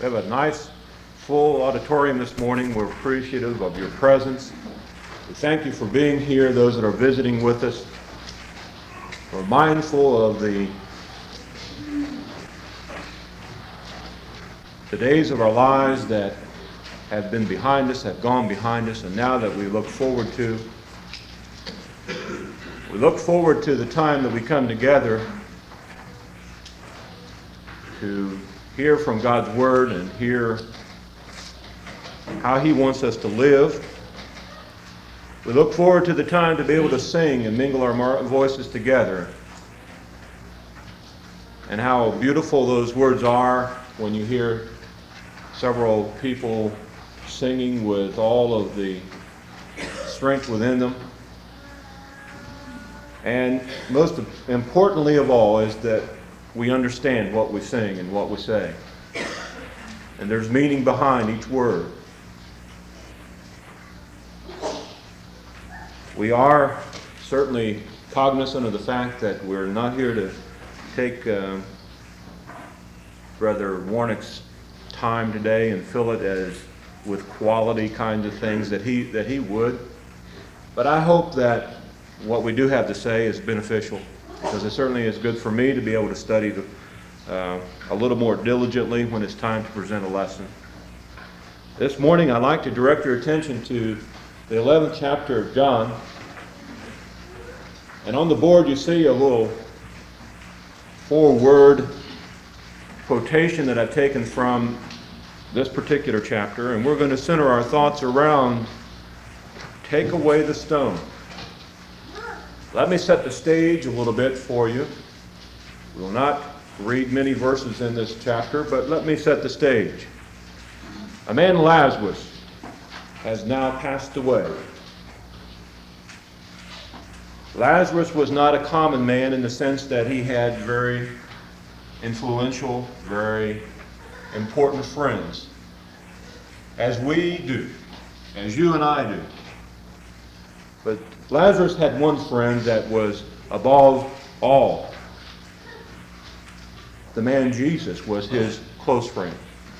We have a nice, full auditorium this morning. We're appreciative of your presence. We thank you for being here, those that are visiting with us. We're mindful of the days of our lives that have been behind us, have gone behind us, and now that we look forward to the time that we come together to hear from God's Word and hear how He wants us to live. We look forward to the time to be able to sing and mingle our voices together. And how beautiful those words are when you hear several people singing with all of the strength within them. And most importantly of all is that we understand what we sing and what we say. And there's meaning behind each word. We are certainly cognizant of the fact that we're not here to take Brother Warnick's time today and fill it as with quality kinds of things that he would. But I hope that what we do have to say is beneficial, because it certainly is good for me to be able to study a little more diligently when it's time to present a lesson. This morning I'd like to direct your attention to the 11th chapter of John. And on the board you see a little 4-word quotation that I've taken from this particular chapter, and we're going to center our thoughts around "Take away the stone." Let me set the stage a little bit for you. We will not read many verses in this chapter, but let me set the stage. A man, Lazarus, has now passed away. Lazarus was not a common man in the sense that he had very influential, very important friends, as we do, as you and I do. But Lazarus had one friend that was above all. The man Jesus was his close friend.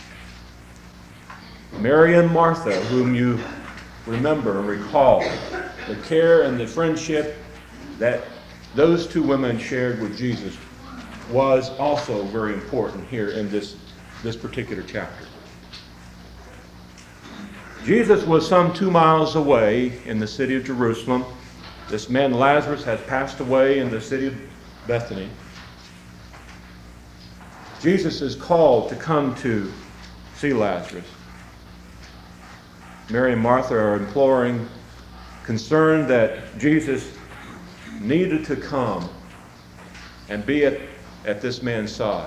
Mary and Martha, whom you remember and recall, the care and the friendship that those two women shared with Jesus was also very important here in this particular chapter. Jesus was some 2 miles away in the city of Jerusalem. This man Lazarus has passed away in the city of Bethany. Jesus is called to come to see Lazarus. Mary and Martha are imploring, concerned that Jesus needed to come and be at this man's side.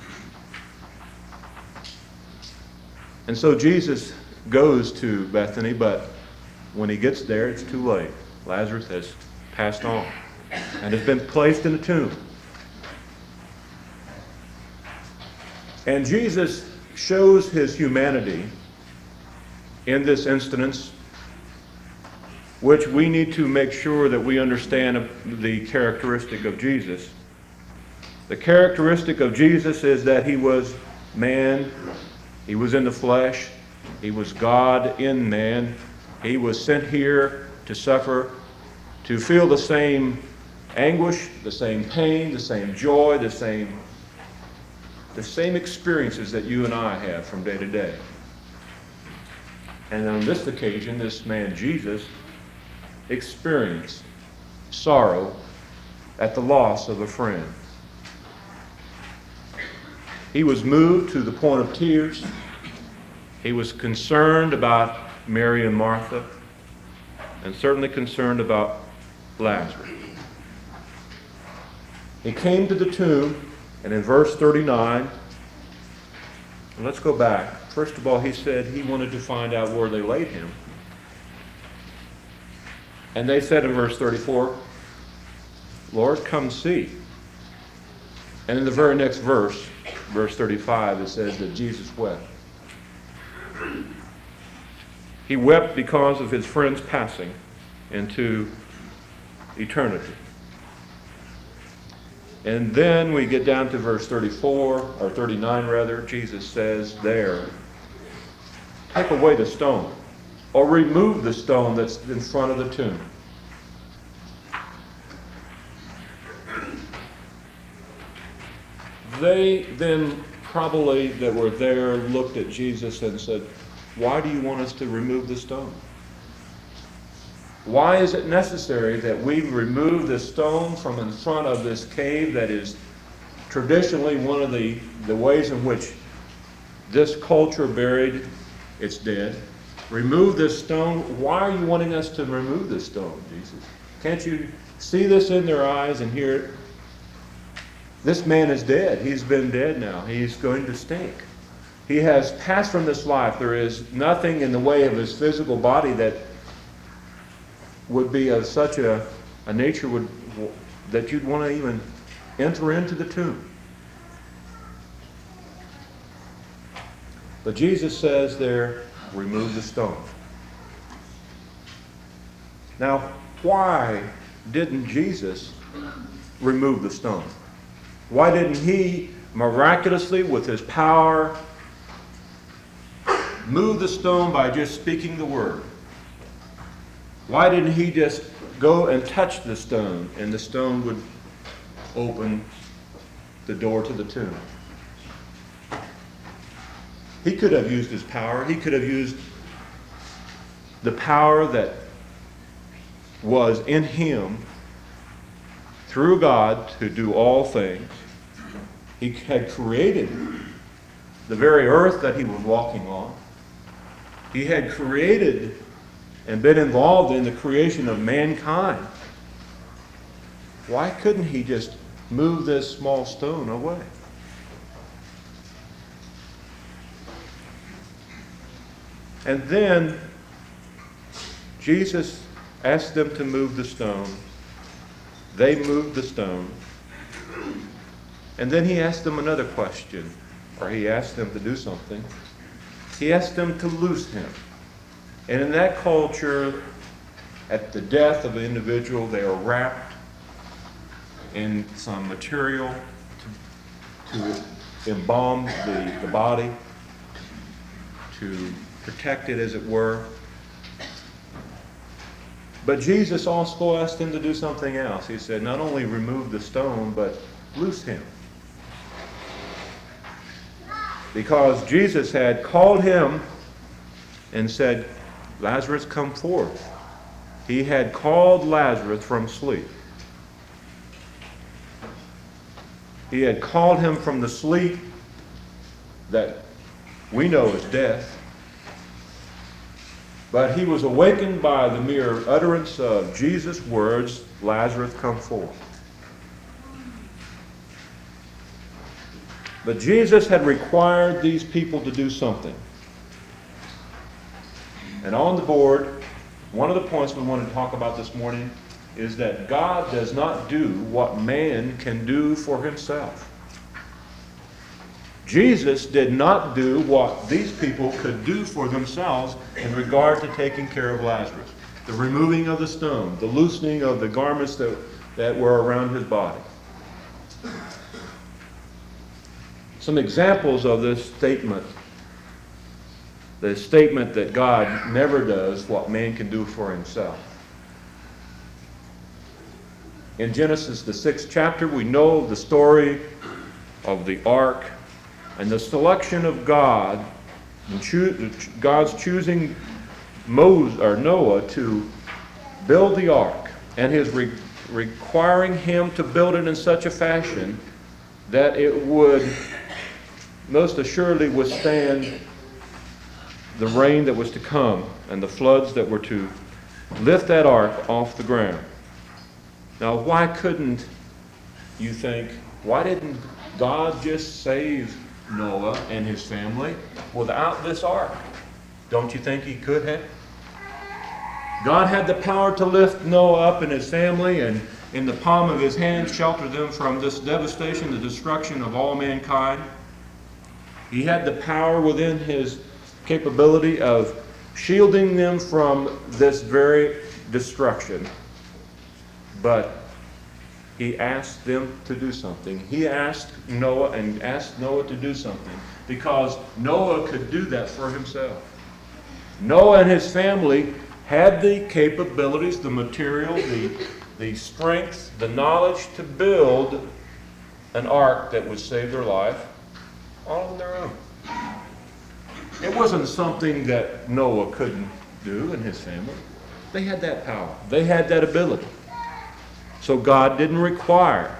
And so Jesus goes to Bethany, but when he gets there, it's too late. Lazarus has passed on and has been placed in a tomb. And Jesus shows his humanity in this instance, which we need to make sure that we understand the characteristic of Jesus. The characteristic of Jesus is that he was man, he was in the flesh, he was God in man. He was sent here to suffer, to feel the same anguish, the same pain, the same joy, the same experiences that you and I have from day to day. And on this occasion, this man Jesus experienced sorrow at the loss of a friend. He was moved to the point of tears. He was concerned about Mary and Martha, and certainly concerned about Lazarus. He came to the tomb, and in verse 39, and let's go back. First of all, he said he wanted to find out where they laid him. And they said in verse 34, "Lord, come see." And in the very next verse, verse 35, it says that Jesus wept. He wept because of his friend's passing into eternity. And then we get down to verse 34, or 39 rather. Jesus says there, take away the stone, or remove the stone that's in front of the tomb. They then probably that were there looked at Jesus and said, why do you want us to remove the stone? Why is it necessary that we remove the stone from in front of this cave that is traditionally one of the ways in which this culture buried its dead? Remove this stone. Why are you wanting us to remove this stone, Jesus? Can't you see this in their eyes and hear it? This man is dead. He's been dead now. He's going to stink. He has passed from this life. There is nothing in the way of his physical body that would be of such a nature that you'd want to even enter into the tomb. But Jesus says there, remove the stone. Now, why didn't Jesus remove the stone? Why didn't he miraculously, with his power, move the stone by just speaking the word? Why didn't he just go and touch the stone and the stone would open the door to the tomb? He could have used his power. He could have used the power that was in him through God to do all things. He had created the very earth that he was walking on. He had created and been involved in the creation of mankind. Why couldn't he just move this small stone away? And then Jesus asked them to move the stone. They moved the stone. And then he asked them another question, or he asked them to do something. He asked them to loose him. And in that culture, at the death of an individual, they are wrapped in some material to embalm the body, to protect it, as it were. But Jesus also asked him to do something else. He said, not only remove the stone, but loose him. Because Jesus had called him and said, Lazarus, come forth. He had called Lazarus from sleep. He had called him from the sleep that we know is death. But he was awakened by the mere utterance of Jesus' words, Lazarus, come forth. But Jesus had required these people to do something. And on the board, one of the points we want to talk about this morning is that God does not do what man can do for himself. Jesus did not do what these people could do for themselves in regard to taking care of Lazarus. The removing of the stone, the loosening of the garments that were around his body. Some examples of this statement. The statement that God never does what man can do for himself. In Genesis, the 6th chapter, we know the story of the ark and the selection of God, and God's choosing Noah to build the ark, and his requiring him to build it in such a fashion that it would most assuredly withstand the rain that was to come and the floods that were to lift that ark off the ground. Now, why couldn't you think, why didn't God just save Noah and his family without this ark? Don't you think he could have? God had the power to lift Noah up and his family and in the palm of his hand shelter them from this devastation, the destruction of all mankind. He had the power within his capability of shielding them from this very destruction. But he asked them to do something. He asked Noah to do something because Noah could do that for himself. Noah and his family had the capabilities, the material, the strength, the knowledge to build an ark that would save their life all on their own. It wasn't something that Noah couldn't do and his family. They had that power. They had that ability. So God did require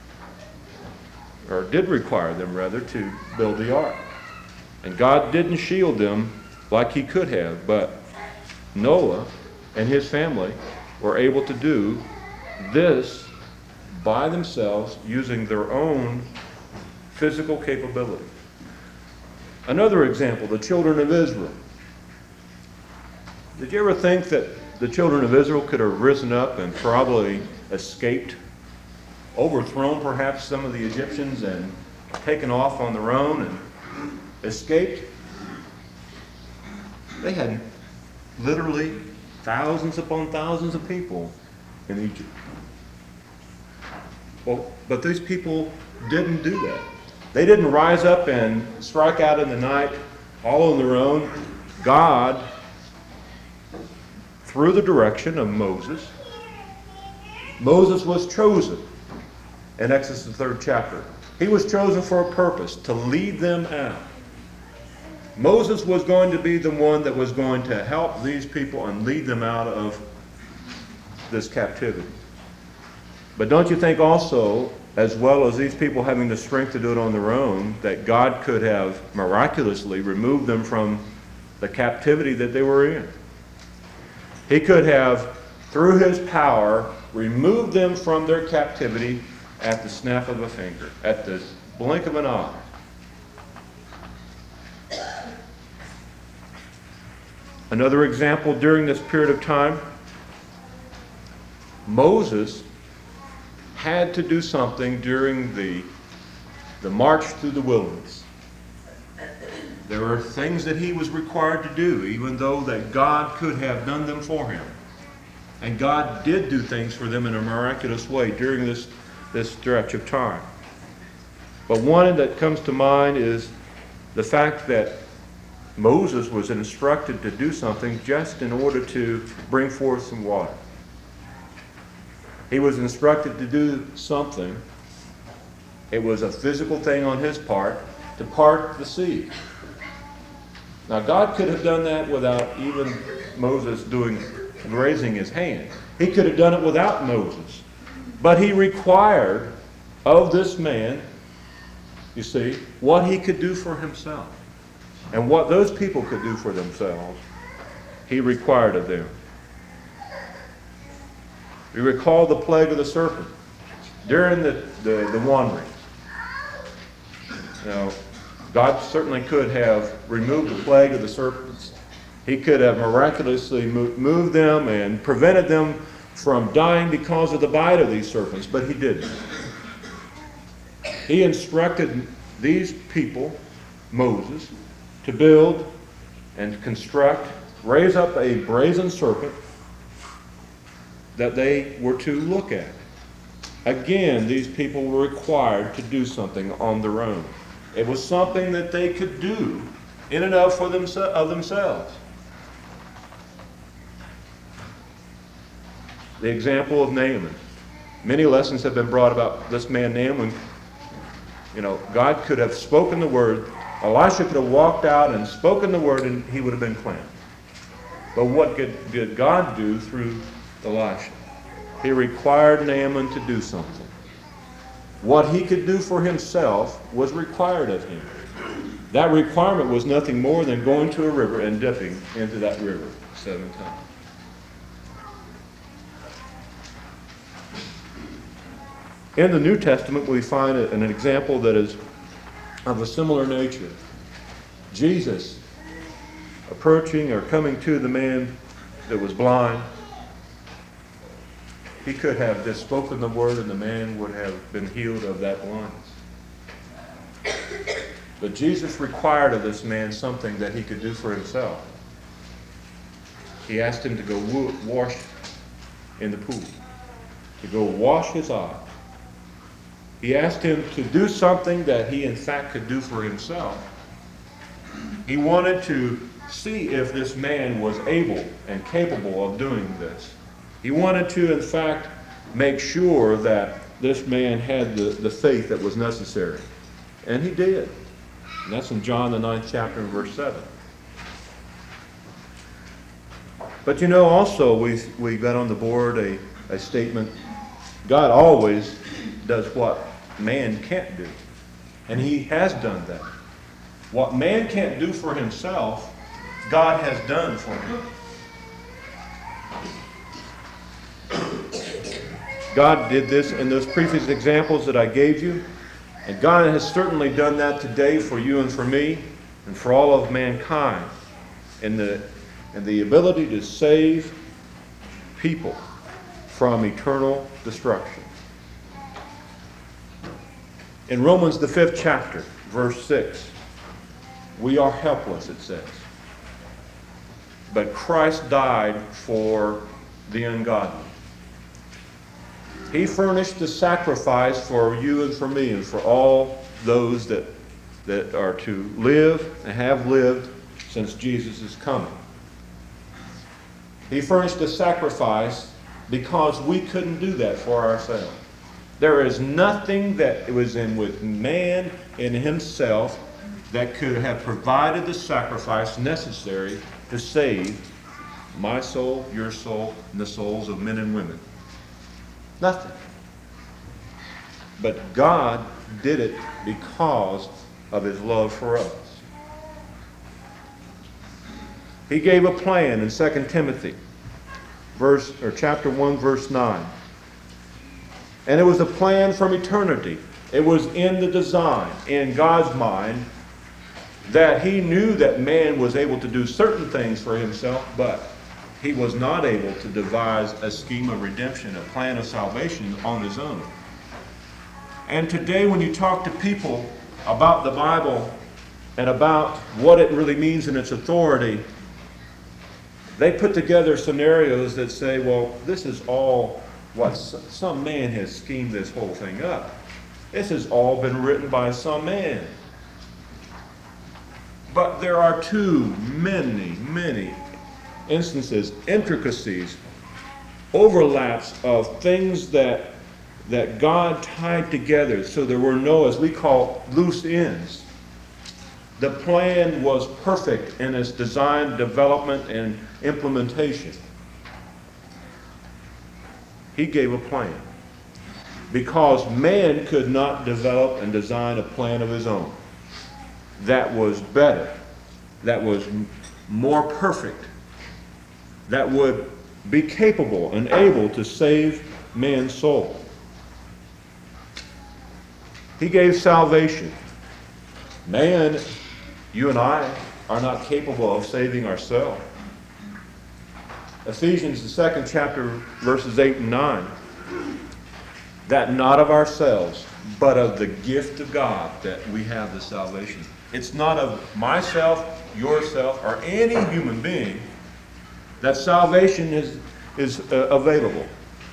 them rather, to build the ark. And God didn't shield them like he could have, but Noah and his family were able to do this by themselves using their own physical capability. Another example, the children of Israel. Did you ever think that the children of Israel could have risen up and probably escaped, overthrown perhaps some of the Egyptians and taken off on their own and escaped? They had literally thousands upon thousands of people in Egypt. Well, but these people didn't do that. They didn't rise up and strike out in the night all on their own. God, through the direction of Moses was chosen in Exodus the 3rd chapter. He was chosen for a purpose, to lead them out. Moses was going to be the one that was going to help these people and lead them out of this captivity. But don't you think also, as well as these people having the strength to do it on their own, that God could have miraculously removed them from the captivity that they were in? He could have, through his power, removed them from their captivity at the snap of a finger, at the blink of an eye. Another example during this period of time, Moses had to do something during the march through the wilderness. There were things that he was required to do, even though that God could have done them for him. And God did do things for them in a miraculous way during this stretch of time. But one that comes to mind is the fact that Moses was instructed to do something just in order to bring forth some water. He was instructed to do something. It was a physical thing on his part, to part the sea. Now God could have done that without even Moses raising his hand. He could have done it without Moses. But he required of this man, you see, what he could do for himself. And what those people could do for themselves, he required of them. We recall the plague of the serpent during the wandering. Now, God certainly could have removed the plague of the serpents. He could have miraculously moved them and prevented them from dying because of the bite of these serpents, but he didn't. He instructed these people, Moses, to build and construct, raise up a brazen serpent that they were to look at. Again, these people were required to do something on their own. It was something that they could do in and of themselves. The example of Naaman. Many lessons have been brought about this man Naaman. God could have spoken the word. Elisha could have walked out and spoken the word and he would have been cleansed. But what did God do through Elisha? He required Naaman to do something. What he could do for himself was required of him. That requirement was nothing more than going to a river and dipping into that river 7 times. In the New Testament, we find an example that is of a similar nature. Jesus approaching or coming to the man that was blind. He could have just spoken the word and the man would have been healed of that blindness. But Jesus required of this man something that he could do for himself. He asked him to go wash in the pool, to go wash his eyes. He asked him to do something that he in fact could do for himself. He wanted to see if this man was able and capable of doing this. He wanted to, in fact, make sure that this man had the faith that was necessary. And he did. And that's in John the 9th chapter and verse 7. But you know, also we got on the board a statement, God always does what man can't do. And he has done that. What man can't do for himself, God has done for him. God did this in those previous examples that I gave you. And God has certainly done that today for you and for me and for all of mankind. And the ability to save people from eternal destruction. In Romans the 5th chapter, verse 6, we are helpless, it says. But Christ died for the ungodly. He furnished the sacrifice for you and for me and for all those that are to live and have lived since Jesus is coming. He furnished the sacrifice because we couldn't do that for ourselves. There is nothing that was in with man in himself that could have provided the sacrifice necessary to save my soul, your soul, and the souls of men and women. Nothing. But God did it because of his love for us. He gave a plan in 2 Timothy, chapter 1, verse 9. And it was a plan from eternity. It was in the design, in God's mind, that he knew that man was able to do certain things for himself, but he was not able to devise a scheme of redemption, a plan of salvation on his own. And today when you talk to people about the Bible and about what it really means in its authority, they put together scenarios that say, well, this is all what some man has schemed this whole thing up. This has all been written by some man. But there are too many instances, intricacies, overlaps of things that God tied together so there were no, as we call, loose ends. The plan was perfect in its design, development, and implementation. He gave a plan because man could not develop and design a plan of his own that was better, that was more perfect, that would be capable and able to save man's soul. He gave salvation. Man, you and I are not capable of saving ourselves. Ephesians, the 2nd chapter, verses 8 and 9. That not of ourselves, but of the gift of God that we have the salvation. It's not of myself, yourself, or any human being that salvation is available.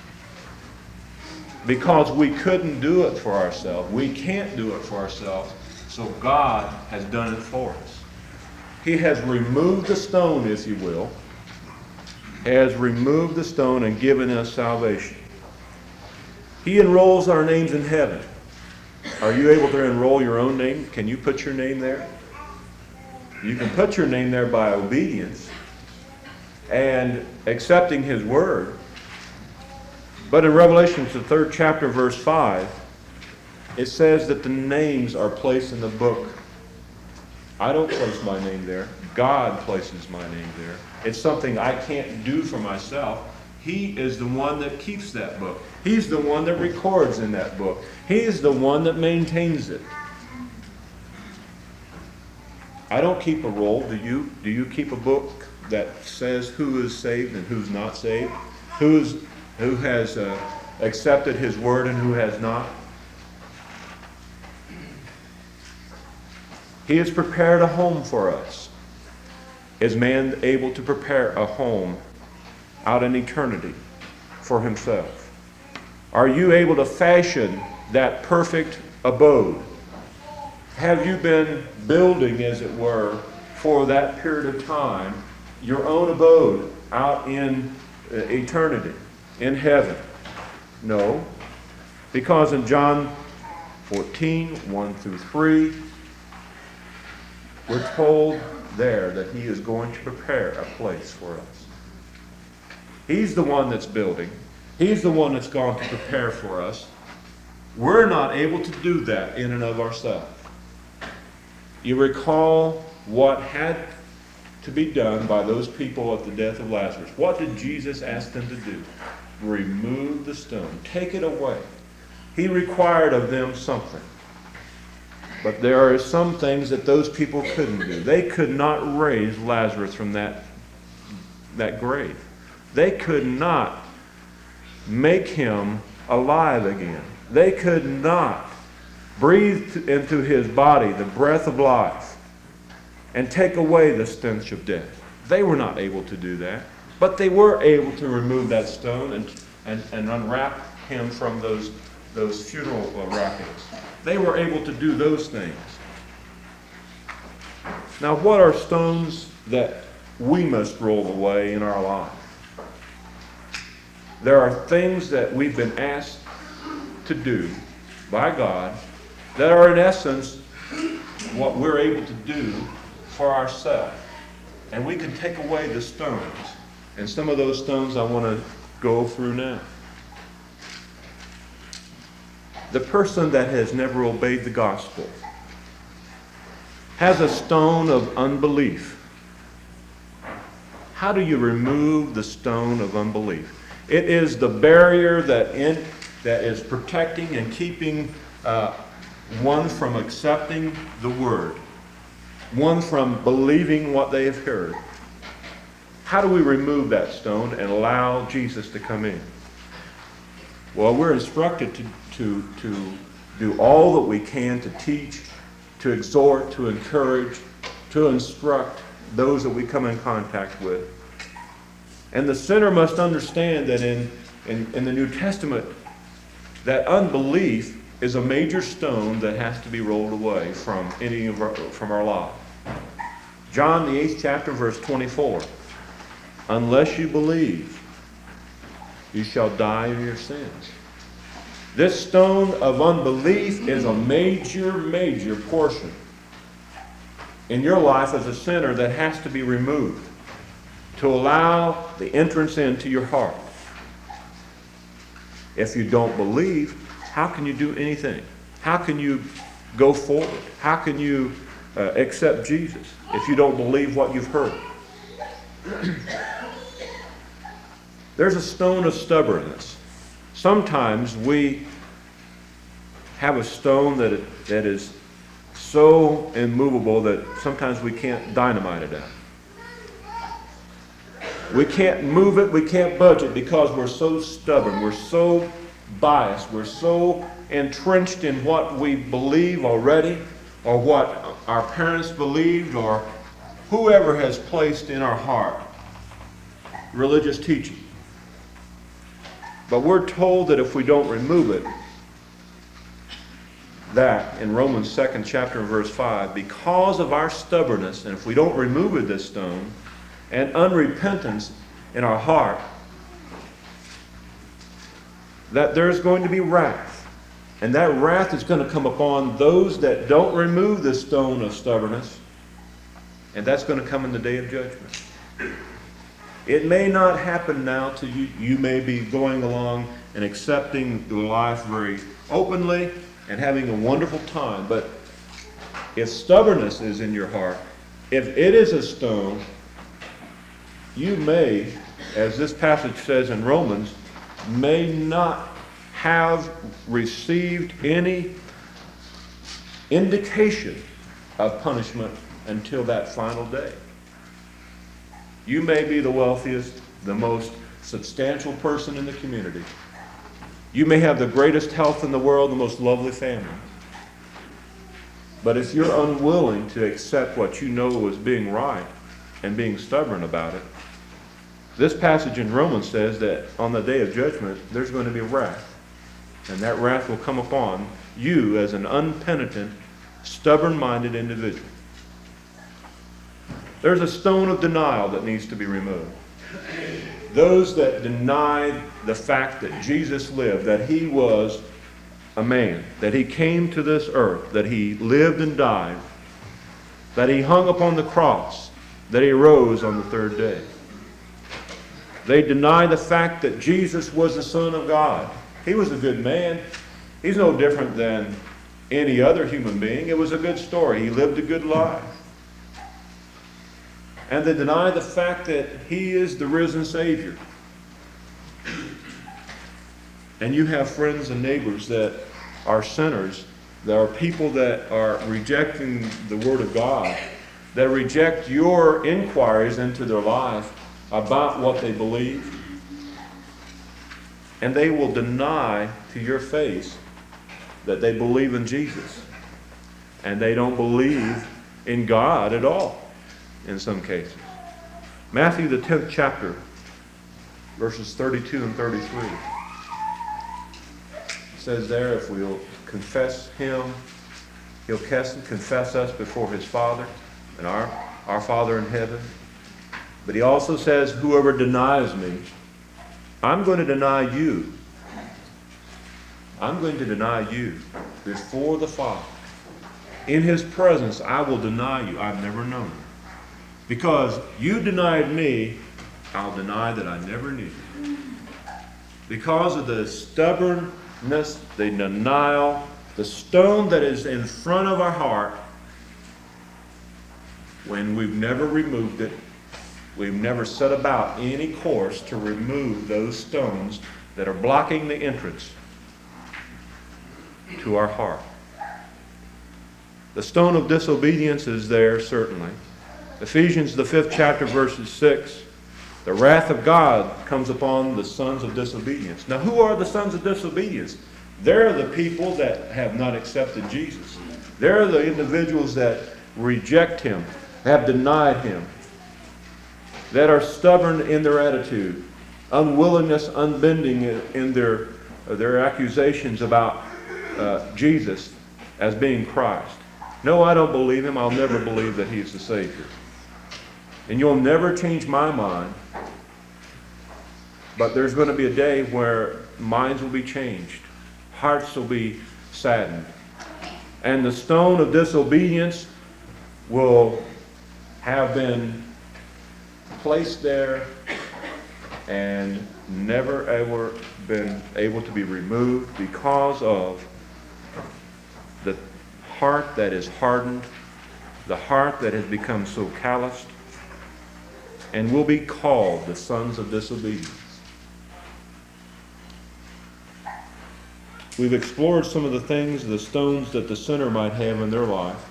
Because we couldn't do it for ourselves. We can't do it for ourselves. So God has done it for us. He has removed the stone, if you will. Has removed the stone and given us salvation. He enrolls our names in heaven. Are you able to enroll your own name? Can you put your name there? You can put your name there by obedience and accepting his word. But in Revelation, the 3rd chapter, verse 5, it says that the names are placed in the book. I don't place my name there. God places my name there. It's something I can't do for myself. He is the one that keeps that book. He's the one that records in that book. He is the one that maintains it. I don't keep a roll. Do you? Do you keep a book that says who is saved and who's not saved? Who has accepted his word and who has not? He has prepared a home for us. Is man able to prepare a home out in eternity for himself? Are you able to fashion that perfect abode? Have you been building, as it were, for that period of time, your own abode out in eternity, in heaven? No. Because in John 14, 1 through 3, we're told there that he is going to prepare a place for us. He's the one that's building. He's the one that's going to prepare for us. We're not able to do that in and of ourselves. You recall what had to be done by those people at the death of Lazarus. What did Jesus ask them to do? Remove the stone. Take it away. He required of them something. But there are some things that those people couldn't do. They could not raise Lazarus from that grave. They could not make him alive again. They could not breathe into his body the breath of life and take away the stench of death. They were not able to do that. But they were able to remove that stone and unwrap him from those funeral wrappings. They were able to do those things. Now, what are stones that we must roll away in our life? There are things that we've been asked to do by God that are in essence what we're able to do for ourselves. And we can take away the stones. And some of those stones I want to go through now. The person that has never obeyed the gospel has a stone of unbelief. How do you remove the stone of unbelief? It is the barrier that is protecting and keeping one from accepting the word, one from believing what they have heard. How do we remove that stone and allow Jesus to come in? Well, we're instructed to do all that we can to teach, to exhort, to encourage, to instruct those that we come in contact with. And the sinner must understand that in the New Testament, that unbelief is a major stone that has to be rolled away from our life. John, the 8th chapter, verse 24. Unless you believe, you shall die in your sins. This stone of unbelief is a major portion in your life as a sinner that has to be removed to allow the entrance into your heart. If you don't believe, how can you do anything? How can you go forward? How can you accept Jesus if you don't believe what you've heard? There's a stone of stubbornness. Sometimes we have a stone that is so immovable that sometimes we can't dynamite it out. We can't move it, we can't budge it because we're so stubborn, we're so biased, we're so entrenched in what we believe already, or what our parents believed, or whoever has placed in our heart religious teaching. But we're told that if we don't remove it, that in Romans 2nd chapter verse 5, because of our stubbornness, and if we don't remove this stone, and unrepentance in our heart, that there's going to be wrath. And that wrath is going to come upon those that don't remove the stone of stubbornness. And that's going to come in the day of judgment. It may not happen now to you. You may be going along and accepting the life very openly and having a wonderful time. But if stubbornness is in your heart, if it is a stone, you may, as this passage says in Romans, may not have received any indication of punishment until that final day. You may be the wealthiest, the most substantial person in the community. You may have the greatest health in the world, the most lovely family. But if you're unwilling to accept what you know as being right and being stubborn about it, this passage in Romans says that on the day of judgment, there's going to be wrath. And that wrath will come upon you as an unpenitent, stubborn-minded individual. There's a stone of denial that needs to be removed. Those that deny the fact that Jesus lived, that he was a man, that he came to this earth, that he lived and died, that he hung upon the cross, that he rose on the third day. They deny the fact that Jesus was the Son of God. He was a good man. He's no different than any other human being. It was a good story. He lived a good life. And they deny the fact that he is the risen Savior. And you have friends and neighbors that are sinners. There are people that are rejecting the Word of God, that reject your inquiries into their life about what they believe. And they will deny to your face that they believe in Jesus. And they don't believe in God at all in some cases. Matthew, the 10th chapter, verses 32 and 33. It says there, if we'll confess him, he'll confess us before his Father and our Father in heaven. But he also says, whoever denies me, I'm going to deny you. I'm going to deny you before the Father. In his presence, I will deny you. I've never known you. Because you denied me, I'll deny that I never knew you. Because of the stubbornness, the denial, the stone that is in front of our heart, when we've never removed it, we've never set about any course to remove those stones that are blocking the entrance to our heart. The stone of disobedience is there, certainly. Ephesians, the 5th chapter, verses 6. The wrath of God comes upon the sons of disobedience. Now, who are the sons of disobedience? They're the people that have not accepted Jesus. They're the individuals that reject him, have denied him, that are stubborn in their attitude, unwillingness, unbending in their accusations about Jesus as being Christ. No, I don't believe him. I'll never believe that he's the Savior. And you'll never change my mind. But there's going to be a day where minds will be changed. Hearts will be saddened. And the stone of disobedience will have been placed there and never ever been able to be removed because of the heart that is hardened, the heart that has become so calloused, and will be called the sons of disobedience. We've explored some of the things, the stones that the sinner might have in their life.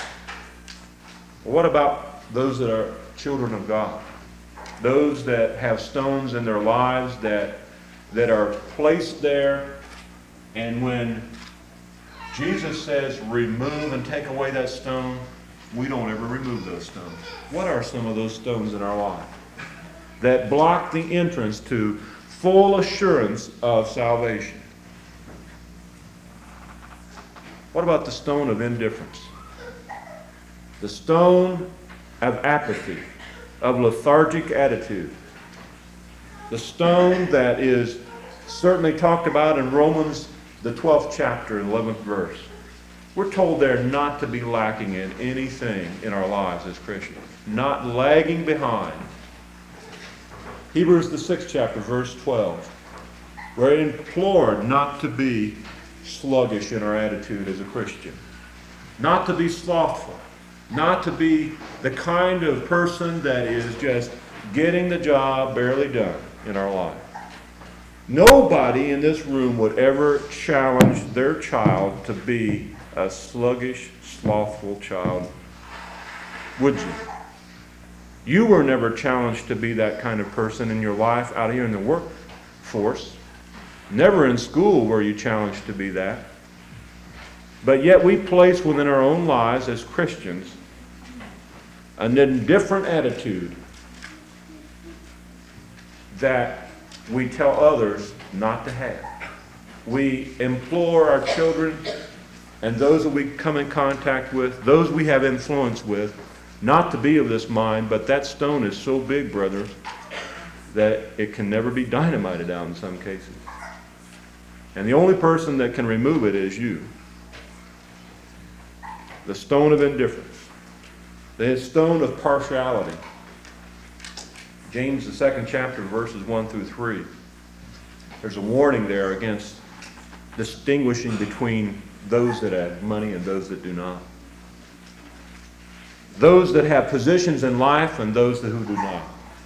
What about those that are children of God? Those that have stones in their lives that are placed there, and when Jesus says, remove and take away that stone, we don't ever remove those stones. What are some of those stones in our life that block the entrance to full assurance of salvation? What about the stone of indifference? The stone of apathy, of lethargic attitude. The stone that is certainly talked about in Romans, the 12th chapter, 11th verse. We're told there not to be lacking in anything in our lives as Christians. Not lagging behind. Hebrews, the 6th chapter, verse 12. We're implored not to be sluggish in our attitude as a Christian. Not to be slothful. Not to be the kind of person that is just getting the job barely done in our life. Nobody in this room would ever challenge their child to be a sluggish, slothful child, would you? You were never challenged to be that kind of person in your life out here in the workforce. Never in school were you challenged to be that. But yet we place within our own lives as Christians an indifferent attitude that we tell others not to have. we implore our children and those that we come in contact with, those we have influence with, not to be of this mind, but that stone is so big, brother, that it can never be dynamited out in some cases. And the only person that can remove it is you. The stone of indifference. The stone of partiality. James, the 2nd chapter, verses 1 through 3. There's a warning there against distinguishing between those that have money and those that do not. Those that have positions in life and those who do not.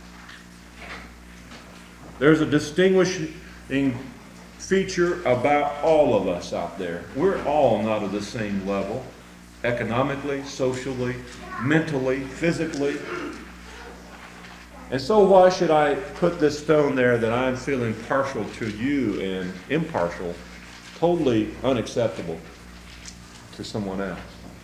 There's a distinguishing feature about all of us out there. We're all not of the same level, economically, socially, mentally, physically. And so why should I put this stone there that I'm feeling partial to you and impartial, totally unacceptable to someone else?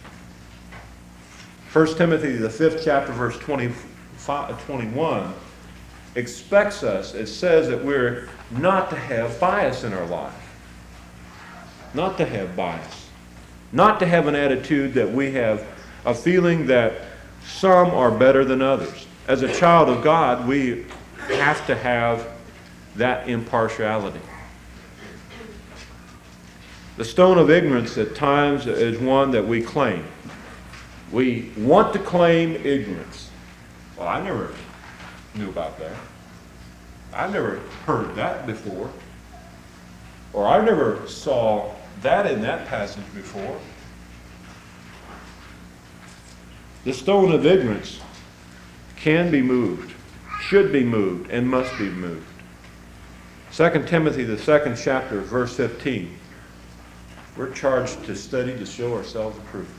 1 Timothy, the 5th chapter, verse 21, expects us, it says that we're not to have bias in our life. Not to have bias. Not to have an attitude that we have a feeling that some are better than others. As a child of God, we have to have that impartiality. The stone of ignorance at times is one that we claim. We want to claim ignorance. Well, I never knew about that. I never heard that before. Or I never saw that in that passage before. The stone of ignorance can be moved, should be moved, and must be moved. 2 Timothy, the 2nd chapter, verse 15. We're charged to study to show ourselves approved.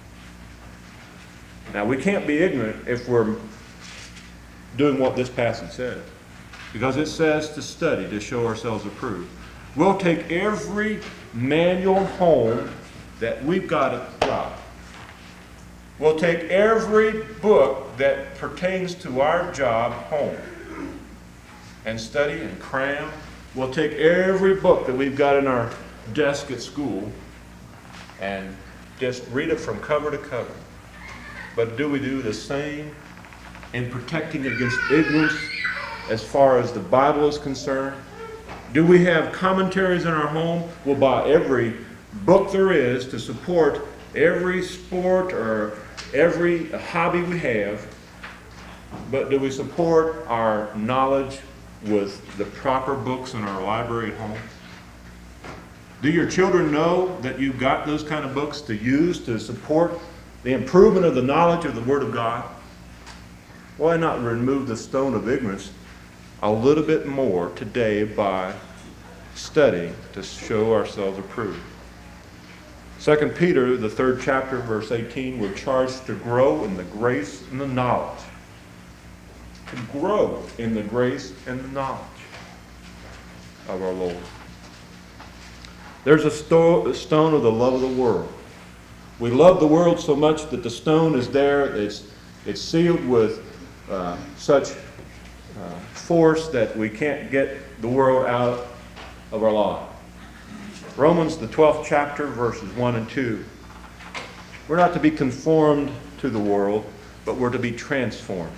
Now, we can't be ignorant if we're doing what this passage says, because it says to study to show ourselves approved. We'll take every manual home that we've got at the job. We'll take every book that pertains to our job home and study and cram. We'll take every book that we've got in our desk at school and just read it from cover to cover. But do we do the same in protecting against ignorance as far as the Bible is concerned? Do we have commentaries in our home? We'll buy every book there is to support every sport or every hobby we have. But do we support our knowledge with the proper books in our library at home? Do your children know that you've got those kind of books to use to support the improvement of the knowledge of the Word of God? Why not remove the stone of ignorance a little bit more today by studying to show ourselves approved? 2 Peter, the 3rd chapter, verse 18, we're charged to grow in the grace and the knowledge. To grow in the grace and the knowledge of our Lord. There's a stone of the love of the world. We love the world so much that the stone is there. It's sealed with such force that we can't get the world out of our life. Romans, the 12th chapter, verses 1 and 2. We're not to be conformed to the world, but we're to be transformed.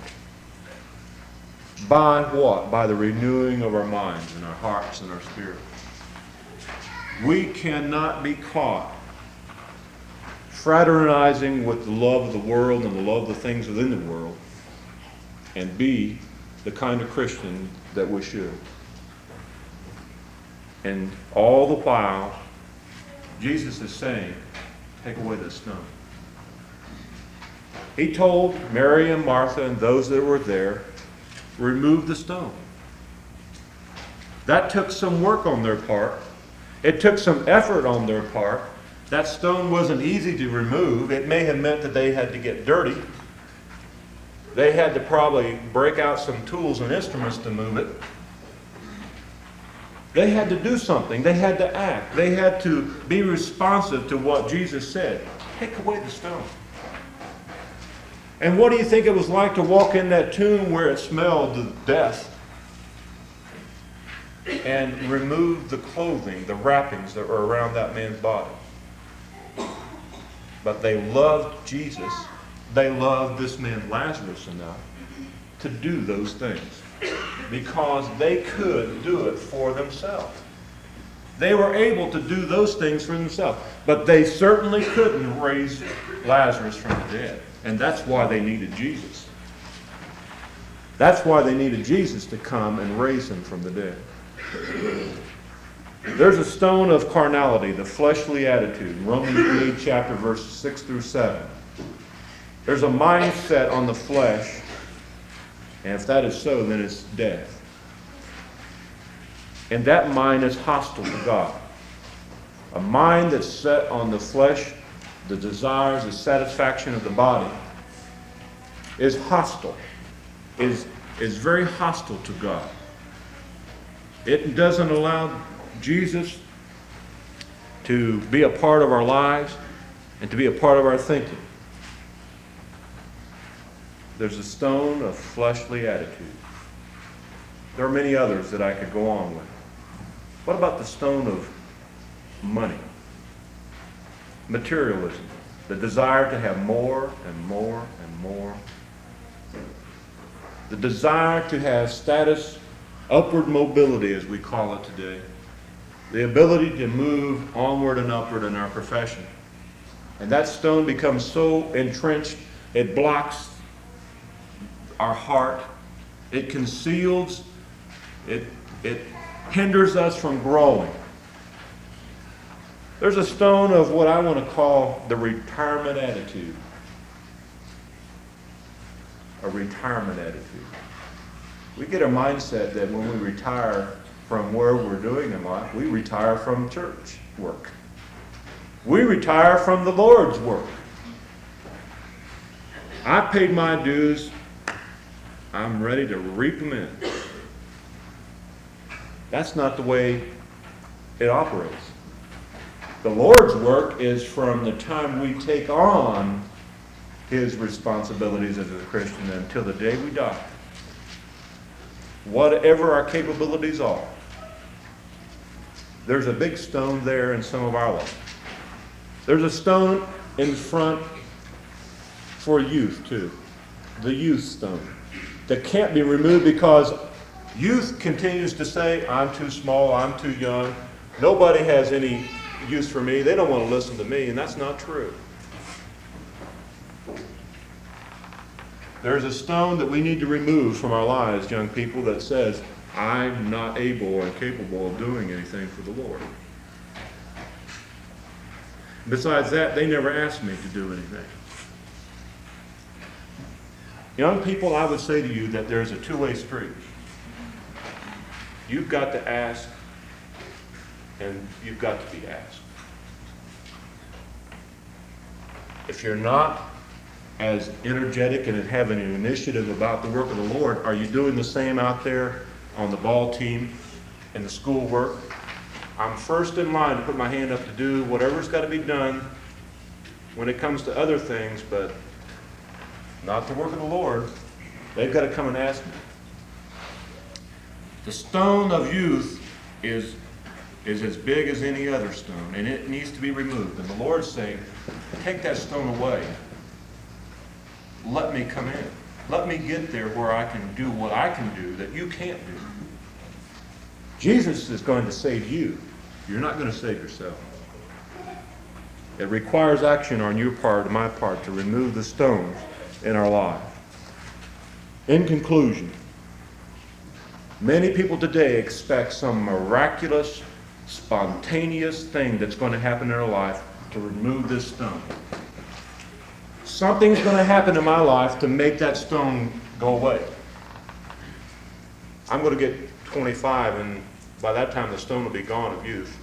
By what? By the renewing of our minds and our hearts and our spirits. We cannot be caught fraternizing with the love of the world and the love of the things within the world and be the kind of Christian that we should. And all the while, Jesus is saying, take away the stone. He told Mary and Martha and those that were there, remove the stone. That took some work on their part. It took some effort on their part. That stone wasn't easy to remove. It may have meant that they had to get dirty. They had to probably break out some tools and instruments to move it. They had to do something. They had to act. They had to be responsive to what Jesus said. Take away the stone. And what do you think it was like to walk in that tomb where it smelled to death? and remove the clothing, the wrappings that were around that man's body. But they loved Jesus. They loved this man Lazarus enough to do those things because they could do it for themselves. They were able to do those things for themselves, but they certainly couldn't raise Lazarus from the dead. And that's why they needed Jesus. That's why they needed Jesus to come and raise him from the dead. There's a stone of carnality, the fleshly attitude. Romans 8, chapter verses 6 through 7. There's a mindset on the flesh, and if that is so, then it's death. And that mind is hostile to God. A mind that's set on the flesh, the desires, the satisfaction of the body, is hostile, is very hostile to God. It doesn't allow Jesus to be a part of our lives and to be a part of our thinking. There's a stone of fleshly attitude. There are many others that I could go on with. What about the stone of money? Materialism. The desire to have more and more and more. The desire to have status, upward mobility as we call it today. The ability to move onward and upward in our profession. And that stone becomes so entrenched, it blocks our heart. It conceals, it hinders us from growing. There's a stone of what I want to call the retirement attitude. A retirement attitude. We get a mindset that when we retire from where we're doing in life, we retire from church work. We retire from the Lord's work. I paid my dues. I'm ready to reap them in. That's not the way it operates. The Lord's work is from the time we take on his responsibilities as a Christian until the day we die. Whatever our capabilities are, there's a big stone there in some of our lives. There's a stone in front for youth too. The youth stone that can't be removed because youth continues to say, I'm too small, I'm too young. Nobody has any use for me. They don't want to listen to me, and that's not true. There's a stone that we need to remove from our lives, young people, that says, I'm not able or capable of doing anything for the Lord. Besides that, they never asked me to do anything. Young people, I would say to you that there's a two-way street. You've got to ask, and you've got to be asked. If you're not as energetic and having an initiative about the work of the Lord, are you doing the same out there on the ball team and the school work? I'm first in line to put my hand up to do whatever's got to be done when it comes to other things, but not the work of the Lord. They've got to come and ask me. The stone of youth is as big as any other stone, and it needs to be removed. And the Lord's saying, take that stone away. Let me come in. Let me get there where I can do what I can do that you can't do. Jesus is going to save you. You're not going to save yourself. It requires action on your part and my part to remove the stones in our life. In conclusion, many people today expect some miraculous, spontaneous thing that's going to happen in their life to remove this stone. Something's going to happen in my life to make that stone go away. I'm going to get 25, and by that time the stone will be gone of youth.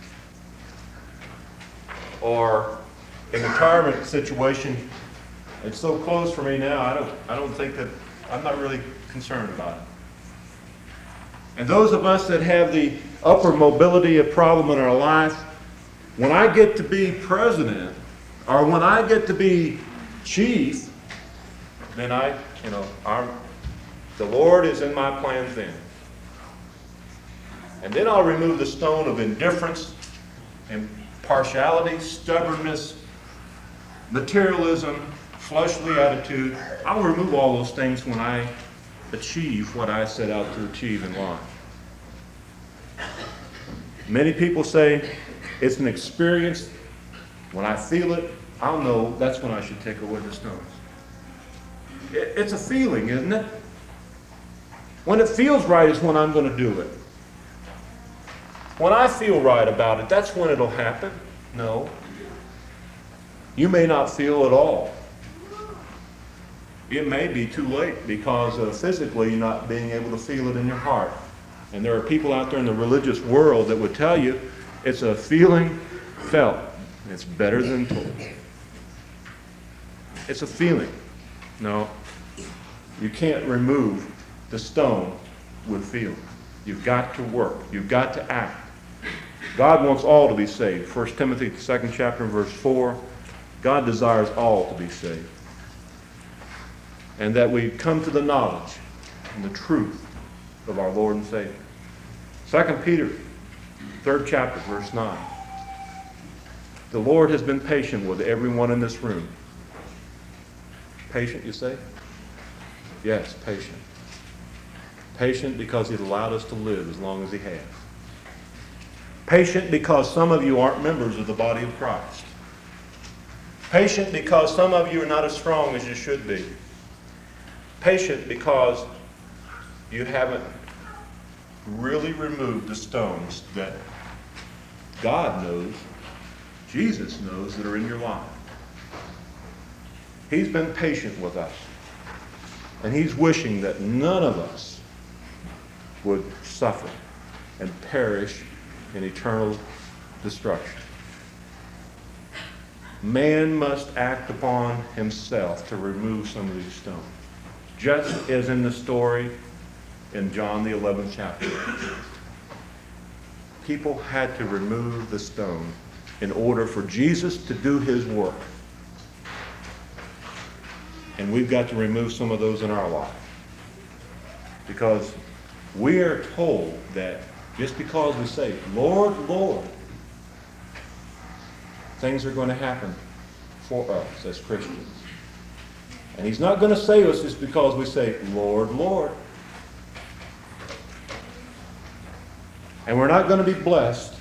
Or in the retirement situation, it's so close for me now, I don't think that, I'm not really concerned about it. And those of us that have the upper mobility of problem in our life, when I get to be president, or when I get to be chief, then the Lord is in my plans then. And then I'll remove the stone of indifference and partiality, stubbornness, materialism, fleshly attitude. I'll remove all those things when I achieve what I set out to achieve in life. Many people say it's an experience. When I feel it, I'll know that's when I should take away the stones. It's a feeling, isn't it? When it feels right is when I'm going to do it. When I feel right about it, that's when it'll happen. No. You may not feel at all. It may be too late because of physically not being able to feel it in your heart. And there are people out there in the religious world that would tell you it's a feeling felt. It's better than told. It's a feeling. No, you can't remove the stone with feeling. You've got to work. You've got to act. God wants all to be saved. 1 Timothy, 2nd chapter, verse 4. God desires all to be saved. And that we come to the knowledge and the truth of our Lord and Savior. 2 Peter, 3rd chapter, verse 9. The Lord has been patient with everyone in this room. Patient, you say? Yes, patient. Patient because He's allowed us to live as long as He has. Patient because some of you aren't members of the body of Christ. Patient because some of you are not as strong as you should be. Patient because you haven't really removed the stones that God knows, Jesus knows, that are in your life. He's been patient with us. And He's wishing that none of us would suffer and perish in eternal destruction. Man must act upon himself to remove some of these stones. Just as in the story in John the 11th chapter. People had to remove the stone in order for Jesus to do His work. And we've got to remove some of those in our life. Because we are told that just because we say, Lord, Lord, things are going to happen for us as Christians. And He's not going to save us just because we say, Lord, Lord. And we're not going to be blessed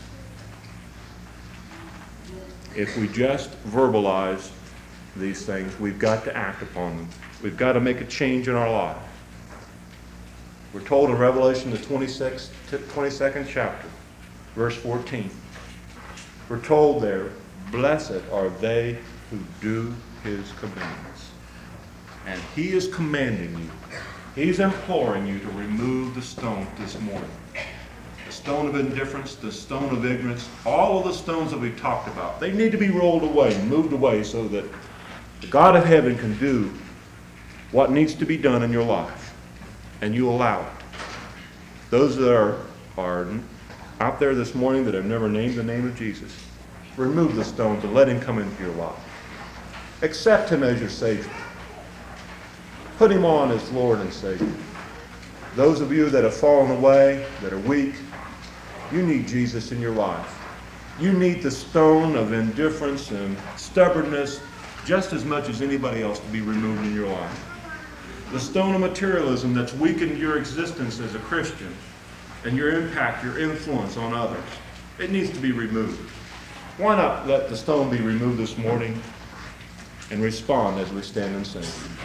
if we just verbalize these things. We've got to act upon them. We've got to make a change in our life. We're told in Revelation, the 22nd chapter, verse 14. We're told there, blessed are they who do His commandments. And He is commanding you. He's imploring you to remove the stone this morning. The stone of indifference, the stone of ignorance, all of the stones that we've talked about, they need to be rolled away, moved away, so that the God of heaven can do what needs to be done in your life. And you allow it. Those that are out there this morning that have never named the name of Jesus, remove the stones and let Him come into your life. Accept Him as your Savior. Put Him on as Lord and Savior. Those of you that have fallen away, that are weak, you need Jesus in your life. You need the stone of indifference and stubbornness just as much as anybody else to be removed in your life. The stone of materialism that's weakened your existence as a Christian and your impact, your influence on others, it needs to be removed. Why not let the stone be removed this morning and respond as we stand and sing?